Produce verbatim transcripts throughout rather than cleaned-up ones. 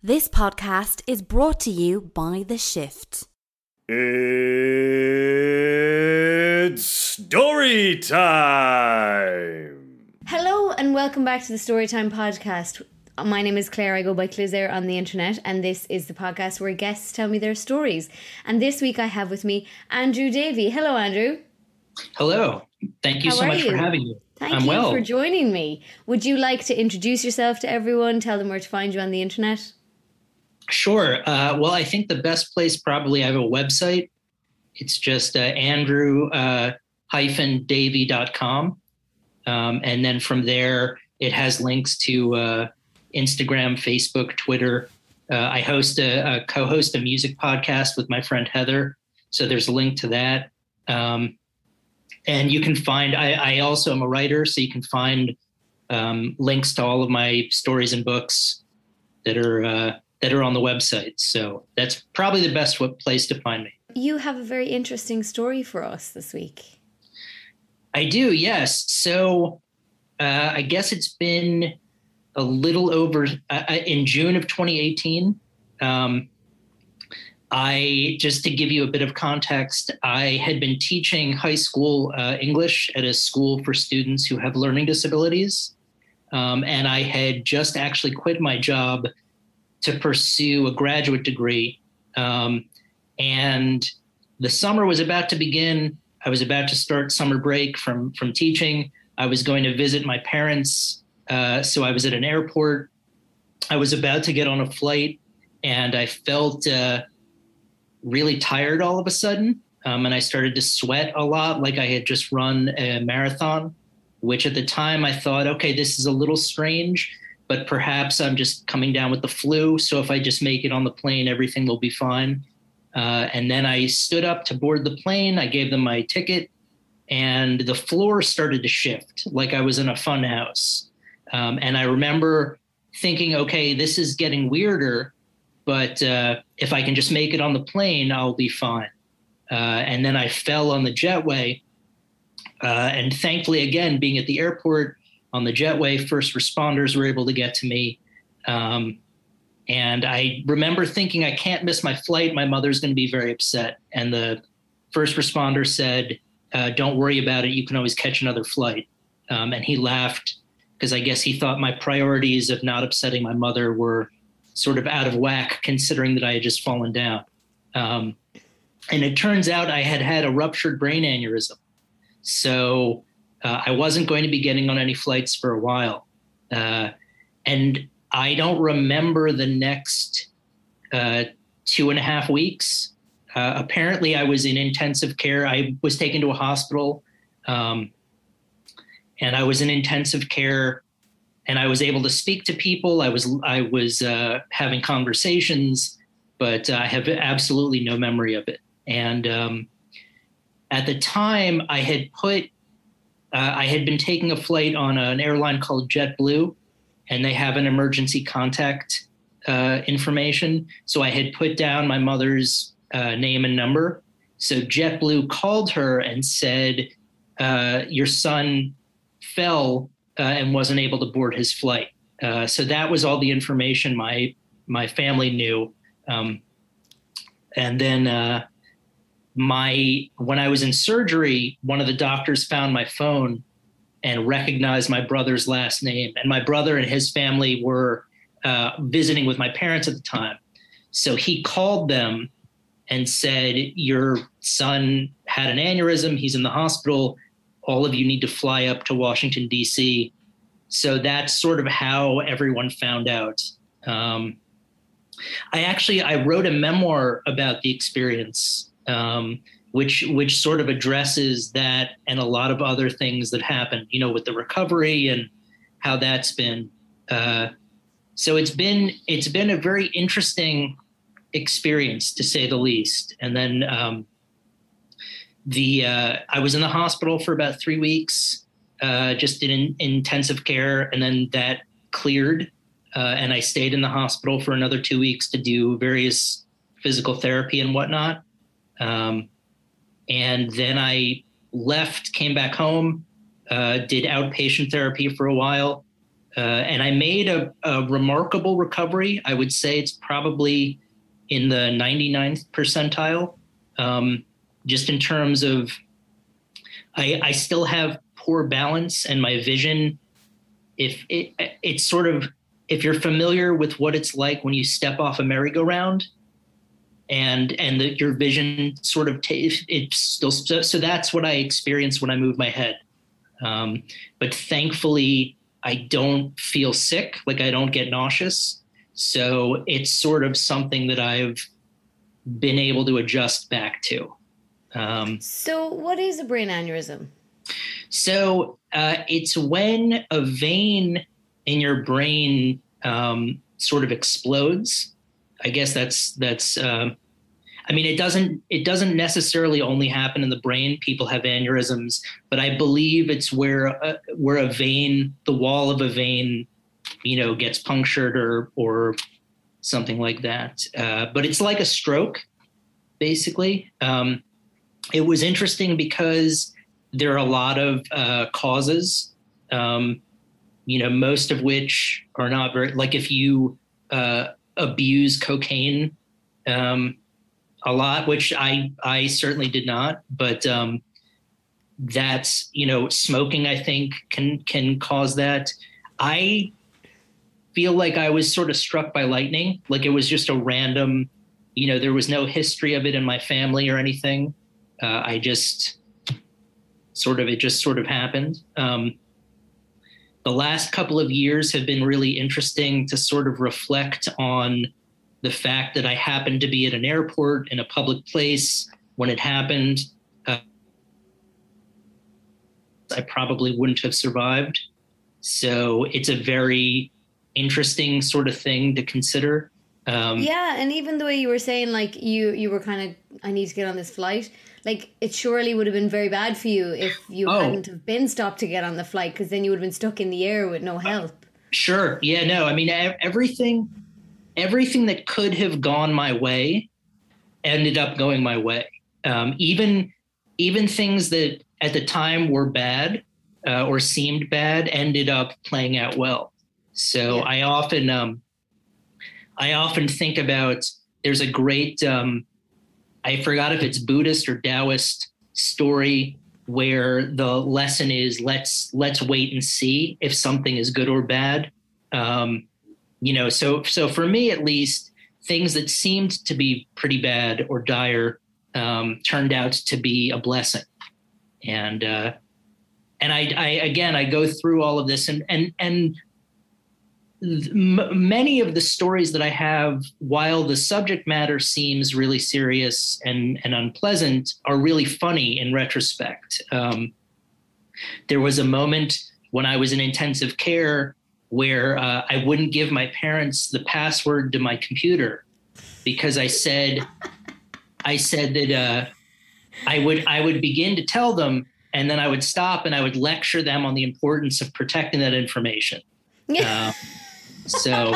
This podcast is brought to you by The Shift. It's story time! Hello and welcome back to the Storytime podcast. My name is Claire, I go by Clizair on the internet, and this is the podcast where guests tell me their stories. And this week I have with me Andrew Davey. Hello, Andrew. Hello. Thank you How so much you? for having me. Thank I'm you well. for joining me. Would you like to introduce yourself to everyone, tell them where to find you on the internet? Sure. Uh, well, I think the best place, probably, I have a website. It's just uh, andrew davey dot com. Um, and then from there, it has links to uh, Instagram, Facebook, Twitter. Uh, I host a, a co-host a music podcast with my friend Heather. So there's a link to that. Um, and you can find, I, I also am a writer, so you can find um, links to all of my stories and books that are uh, that are on the website. So that's probably the best place to find me. You have a very interesting story for us this week. I do, yes. So uh, I guess it's been a little over uh, in June of twenty eighteen. Um, I, just to give you a bit of context, I had been teaching high school uh, English at a school for students who have learning disabilities. Um, and I had just actually quit my job to pursue a graduate degree. Um, and the summer was about to begin. I was about to start summer break from, from teaching. I was going to visit my parents. Uh, so I was at an airport. I was about to get on a flight, and I felt uh, really tired all of a sudden. Um, and I started to sweat a lot, like I had just run a marathon, which at the time I thought, okay, this is a little strange, but perhaps I'm just coming down with the flu. So if I just make it on the plane, everything will be fine. Uh, and then I stood up to board the plane. I gave them my ticket, and the floor started to shift like I was in a fun house. Um, and I remember thinking, okay, this is getting weirder, but uh, if I can just make it on the plane, I'll be fine. Uh, and then I fell on the jetway. Uh, and thankfully, again, being at the airport on the jetway, first responders were able to get to me. Um, and I remember thinking, I can't miss my flight. My mother's going to be very upset. And the first responder said, uh, don't worry about it. You can always catch another flight. Um, and he laughed because I guess he thought my priorities of not upsetting my mother were sort of out of whack, considering that I had just fallen down. Um, and it turns out I had had a ruptured brain aneurysm. So uh, I wasn't going to be getting on any flights for a while. Uh, and I don't remember the next uh, two and a half weeks. Uh, apparently I was in intensive care. I was taken to a hospital um, and I was in intensive care, and I was able to speak to people. I was, I was uh, having conversations, but I have absolutely no memory of it. And um, at the time I had put, uh, I had been taking a flight on an airline called JetBlue, and they have an emergency contact uh, information. So I had put down my mother's uh, name and number. So JetBlue called her and said, uh, your son fell uh, and wasn't able to board his flight. Uh, so that was all the information my my family knew. Um, and then uh, my when I was in surgery, one of the doctors found my phone and recognized my brother's last name. And my brother and his family were uh, visiting with my parents at the time. So he called them and said, your son had an aneurysm. He's in the hospital. All of you need to fly up to Washington, D C. So that's sort of how everyone found out. Um, I actually, I wrote a memoir about the experience, um, which which sort of addresses that and a lot of other things that happened, you know, with the recovery and how that's been. Uh, so it's been it's been a very interesting experience, to say the least. And then um, the uh, I was in the hospital for about three weeks, uh, just in, in intensive care, and then that cleared. Uh, and I stayed in the hospital for another two weeks to do various physical therapy and whatnot. Um, and then I left, came back home, uh, did outpatient therapy for a while, Uh, and I made a, a remarkable recovery. I would say it's probably in the ninety-ninth percentile, um, just in terms of I, I still have poor balance and my vision. If it, it's sort of, if you're familiar with what it's like when you step off a merry-go-round and and the, your vision sort of, t- it's still, so, so that's what I experience when I move my head. Um, but thankfully, I don't feel sick, like I don't get nauseous. So it's sort of something that I've been able to adjust back to. Um, so what is a brain aneurysm? So uh, it's when a vein in your brain um, sort of explodes. I guess that's that's. Uh, I mean, it doesn't it doesn't necessarily only happen in the brain. People have aneurysms, but I believe it's where a, where a vein, the wall of a vein, you know, gets punctured or or something like that. Uh, but it's like a stroke, basically. Um, it was interesting because there are a lot of uh, causes, um, you know, most of which are not very, like if you uh, abuse cocaine um, a lot, which I, I certainly did not, but um, that's, you know, smoking, I think can, can cause that. I feel like I was sort of struck by lightning. Like it was just a random, you know, there was no history of it in my family or anything. Uh, I just sort of, it just sort of happened. Um, the last couple of years have been really interesting to sort of reflect on the fact that I happened to be at an airport in a public place when it happened. Uh, I probably wouldn't have survived. So it's a very interesting sort of thing to consider. Um, yeah, and even the way you were saying, like, you, you were kind of, I need to get on this flight. Like, it surely would have been very bad for you if you oh, hadn't have been stopped to get on the flight, because then you would have been stuck in the air with no help. Sure. Yeah, no, I mean, everything, everything that could have gone my way ended up going my way. Um, even, even things that at the time were bad uh, or seemed bad ended up playing out well. So yeah. I often, um, I often think about, there's a great, um, I forgot if it's Buddhist or Taoist story where the lesson is let's let's wait and see if something is good or bad. Um, you know, so so for me at least, things that seemed to be pretty bad or dire um, turned out to be a blessing. And uh, and I, I again I go through all of this and and and. M- many of the stories that I have, while the subject matter seems really serious and, and unpleasant, are really funny in retrospect. Um, there was a moment when I was in intensive care where uh, I wouldn't give my parents the password to my computer because I said, I said that uh, I would I would begin to tell them, and then I would stop and I would lecture them on the importance of protecting that information. Uh, So,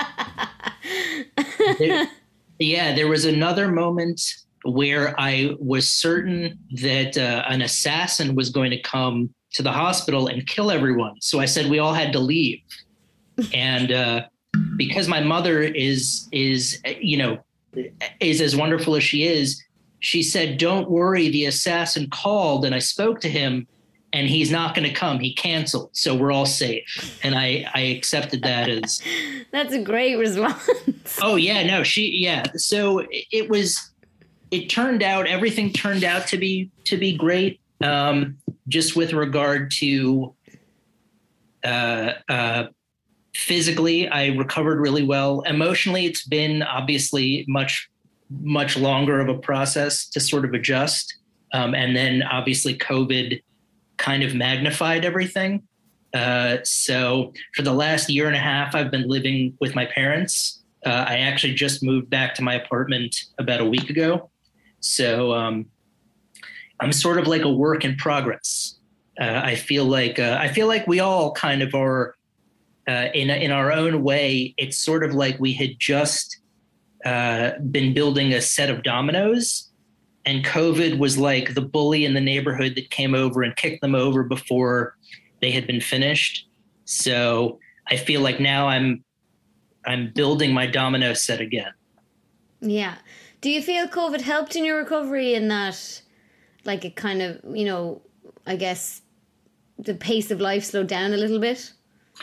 there, yeah, there was another moment where I was certain that uh, an assassin was going to come to the hospital and kill everyone. So I said we all had to leave. And uh, because my mother is, is, you know, is as wonderful as she is, she said, don't worry, the assassin called and I spoke to him. And he's not going to come. He canceled. So we're all safe. And I, I accepted that as. That's a great response. Oh, yeah. No, she. Yeah. So it was. It turned out everything turned out to be to be great. Um, just with regard to uh, uh, physically, I recovered really well. Emotionally, it's been obviously much, much longer of a process to sort of adjust. Um, and then obviously COVID kind of magnified everything. Uh, so for the last year and a half, I've been living with my parents. Uh, I actually just moved back to my apartment about a week ago. So um, I'm sort of like a work in progress. Uh, I feel like uh, I feel like we all kind of are uh, in in our own way. It's sort of like we had just uh, been building a set of dominoes. And COVID was like the bully in the neighborhood that came over and kicked them over before they had been finished. So I feel like now I'm I'm building my domino set again. Yeah. Do you feel COVID helped in your recovery in that, like, it kind of, you know, I guess the pace of life slowed down a little bit?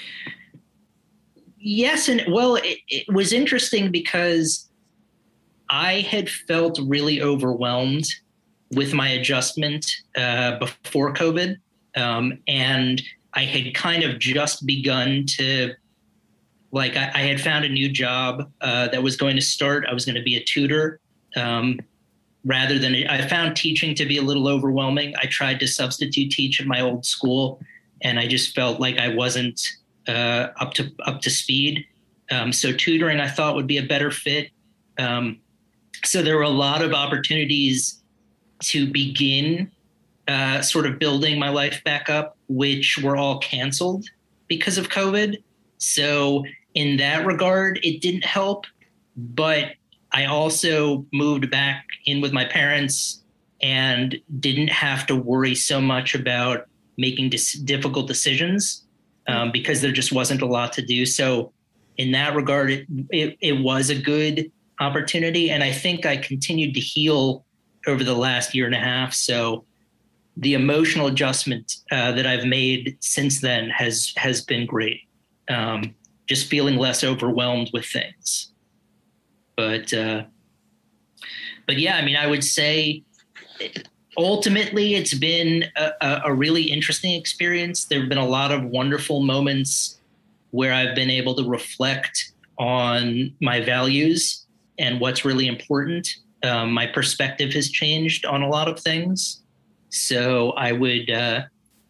Yes. And well, it, it was interesting because I had felt really overwhelmed with my adjustment uh, before COVID. Um, and I had kind of just begun to, like, I, I had found a new job uh, that was going to start. I was going to be a tutor. Um, rather than, I found teaching to be a little overwhelming. I tried to substitute teach at my old school, and I just felt like I wasn't uh, up to up to speed. Um, so tutoring, I thought, would be a better fit. Um, so there were a lot of opportunities to begin uh, sort of building my life back up, which were all canceled because of COVID. So in that regard, it didn't help. But I also moved back in with my parents and didn't have to worry so much about making dis- difficult decisions um, because there just wasn't a lot to do. So in that regard, it, it, it was a good opportunity. And I think I continued to heal over the last year and a half. So the emotional adjustment uh, that I've made since then has has been great. Um, just feeling less overwhelmed with things. But uh, but yeah, I mean, I would say ultimately it's been a, a really interesting experience. There have been a lot of wonderful moments where I've been able to reflect on my values and what's really important. Um, my perspective has changed on a lot of things. So I would uh,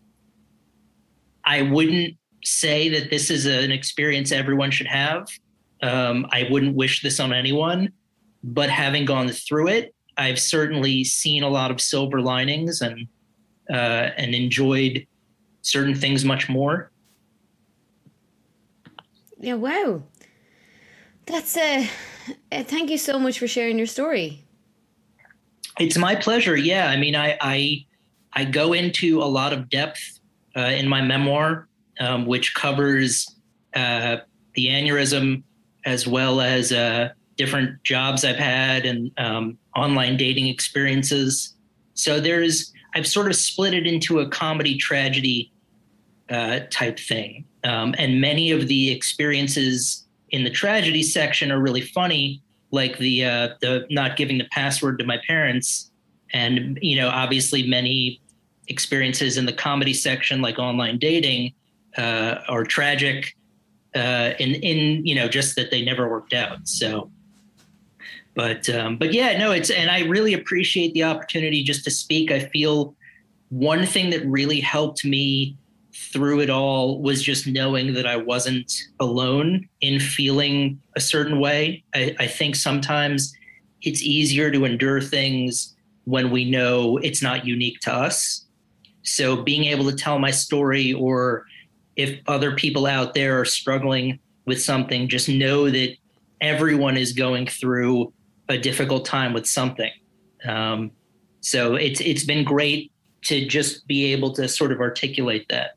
I wouldn't say that this is an experience everyone should have. Um, I wouldn't wish this on anyone, but having gone through it, I've certainly seen a lot of silver linings and uh, and enjoyed certain things much more. Yeah, wow. That's uh, uh thank you so much for sharing your story. It's my pleasure. Yeah, I mean, I I, I go into a lot of depth uh, in my memoir, um, which covers uh, the aneurysm, as well as uh, different jobs I've had and um, online dating experiences. So there's, I've sort of split it into a comedy tragedy uh, type thing. Um, and many of the experiences in the tragedy section are really funny, like the uh, the not giving the password to my parents. And, you know, obviously many experiences in the comedy section, like online dating, uh, are tragic. Uh, in, in, you know, just that they never worked out. So, but, um, but yeah, no, it's, and I really appreciate the opportunity just to speak. I feel one thing that really helped me through it all was just knowing that I wasn't alone in feeling a certain way. I, I think sometimes it's easier to endure things when we know it's not unique to us. So being able to tell my story, or if other people out there are struggling with something, just know that everyone is going through a difficult time with something. Um, so it's it's been great to just be able to sort of articulate that.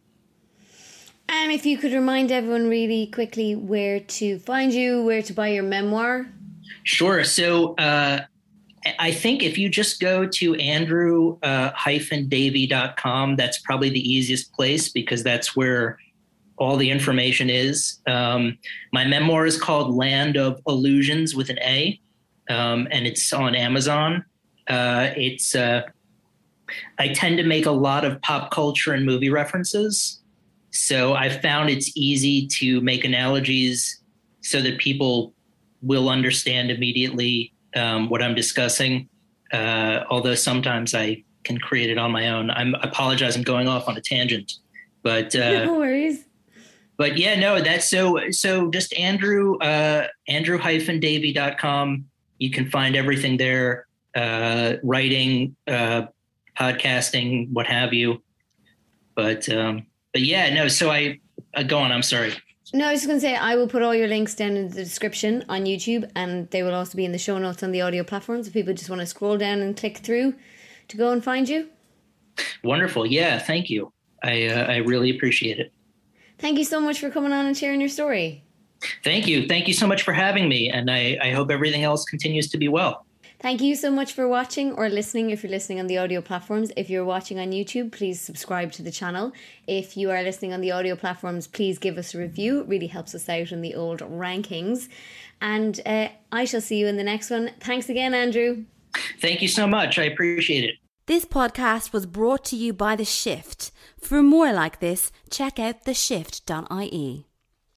And if you could remind everyone really quickly where to find you, where to buy your memoir. Sure. So uh, I think if you just go to andrew davy dot com, that's probably the easiest place, because that's where all the information is. Um, my memoir is called Land of Illusions with an A, um, and it's on Amazon. Uh, it's uh, I tend to make a lot of pop culture and movie references. So I found it's easy to make analogies so that people will understand immediately um, what I'm discussing. Uh, although sometimes I can create it on my own. I'm, I apologize, I'm going off on a tangent, but uh, no worries. But yeah, no, that's so, so just Andrew, uh, andrew davy dot com. You can find everything there, uh, writing, uh, podcasting, what have you. But, um, but yeah, no, so I, uh, go on, I'm sorry. No, I was just going to say, I will put all your links down in the description on YouTube, and they will also be in the show notes on the audio platforms if people just want to scroll down and click through to go and find you. Wonderful. Yeah. Thank you. I, uh, I really appreciate it. Thank you so much for coming on and sharing your story. Thank you. Thank you so much for having me. And I, I hope everything else continues to be well. Thank you so much for watching or listening if you're listening on the audio platforms. If you're watching on YouTube, please subscribe to the channel. If you are listening on the audio platforms, please give us a review. It really helps us out in the old rankings. And uh, I shall see you in the next one. Thanks again, Andrew. Thank you so much. I appreciate it. This podcast was brought to you by The Shift. For more like this, check out the shift dot I E.